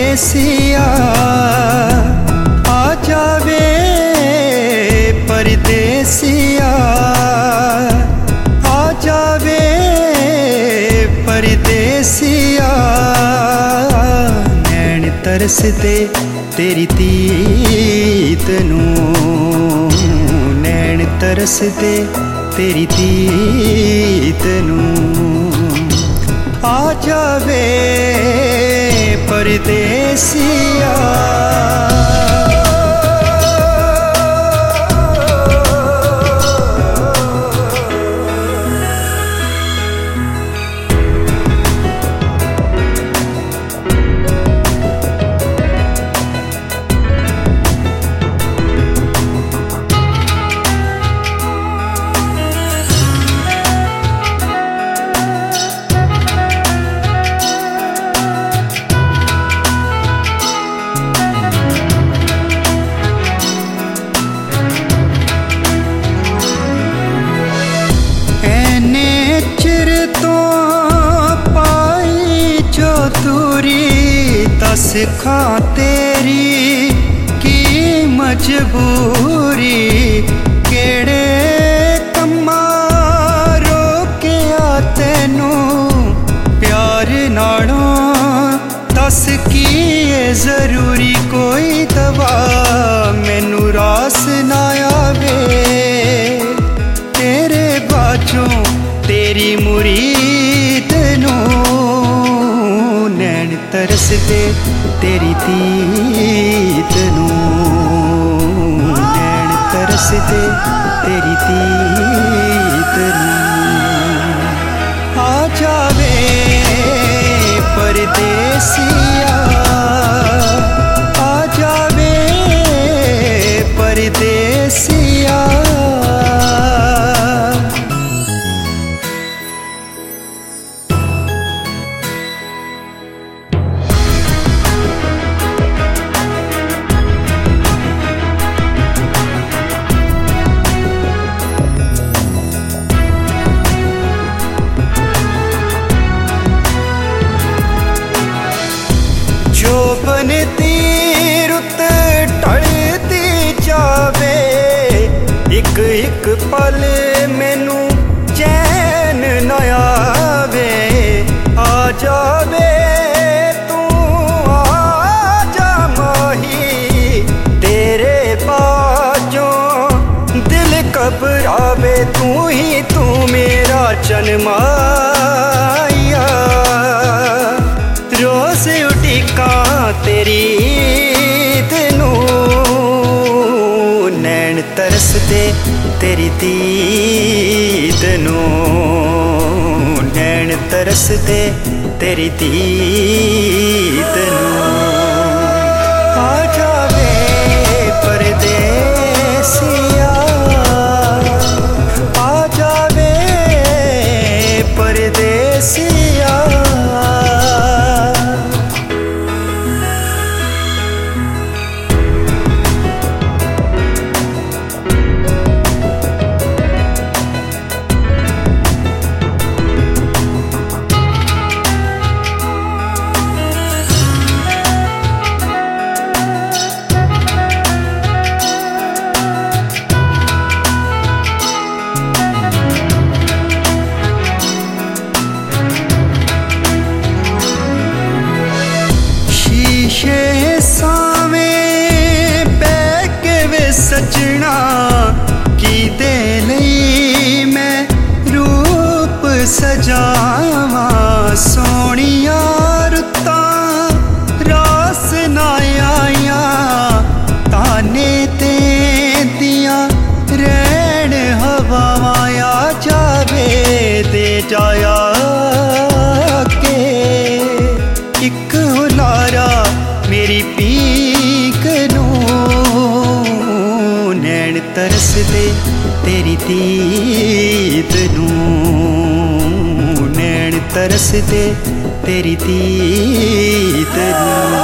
परदेसिया आ जावे, परदेसिया आ जावे, परदेसिया नैन तरसदे तेरी तीत नूं, नैन तरसदे तेरी तीत नूं। आ जावे परदेसिया। सिखा तेरी की मजबूरी, केड़े कम्मा रोकिया तैनू प्यार नालों, दस की जरूरी कोई दवा मैनू रास ना आवे, तेरे बाजों तेरी मुरीद नू नैन तरसदे तेरी तीत नूं, नैन तरसदे तेरी तीत नूं। आ जावे परदेसिया, आ जावे परदेसिया। बनती रुत ढलती जावे, एक एक पल मैनू चैन न आवे, आ जावे तू आ जा माही, तेरे बाजों दिल घबरावे, तू ही तू मेरा जन्माया, रोज उठिका तेरी तेनू नैन तरसदे तेरी तीत नूं, नैन तरसदे तेरी तीत नूं। आ जावे परदेसिया, आ जावे परदेसिया। सजना की दे लई मैं रूप सजावा, सोनिया रुत्तां रास ना आईया, ताने ते दियां रैन हवावां, आ जावे दे जाया के इक हुलारा मेरी पीक नैन तरसदे तेरी तीत नूं, नैन तरसदे तेरी तीत नूं।